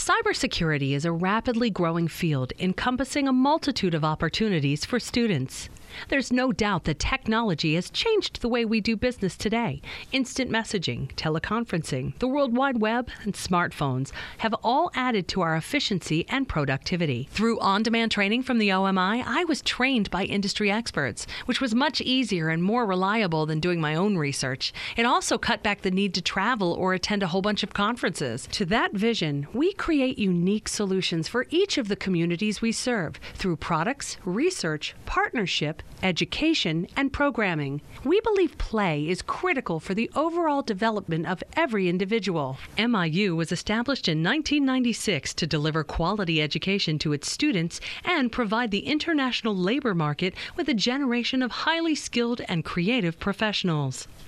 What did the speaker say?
Cybersecurity is a rapidly growing field encompassing a multitude of opportunities for students. There's no doubt that technology has changed the way we do business today. Instant messaging, teleconferencing, the World Wide Web, and smartphones have all added to our efficiency and productivity. Through on-demand training from the OMI, I was trained by industry experts, which was much easier and more reliable than doing my own research. It also cut back the need to travel or attend a whole bunch of conferences. To that vision, we create unique solutions for each of the communities we serve through products, research, partnership, education, and programming. We believe play is critical for the overall development of every individual. MIU was established in 1996 to deliver quality education to its students and provide the international labor market with a generation of highly skilled and creative professionals.